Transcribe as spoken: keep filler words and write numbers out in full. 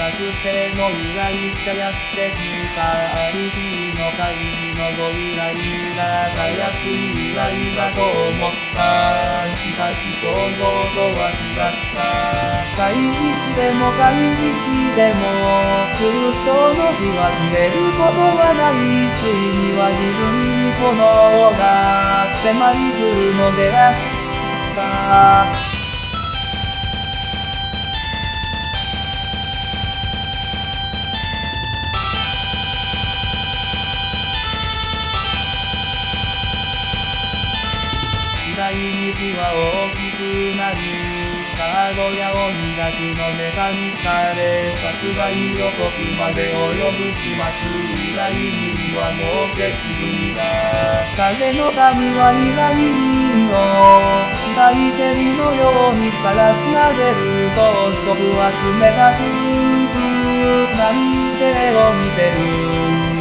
学生の依頼者やってきた アイティー の会議のご依頼がたやすい依頼だと思った。しかし想像とは違った。会議しても会議しても通称の日は切れることはない。ついには自分にこのが迫り来るのであった。次第に日は大きくなり、カードや音楽のネタにされ、殺害予告まで及ぶ始末。依頼人はもう消し済みだ。彼のダムは依頼人を死体犬のように晒し上げる。当初は冷たくなんて絵を見てる。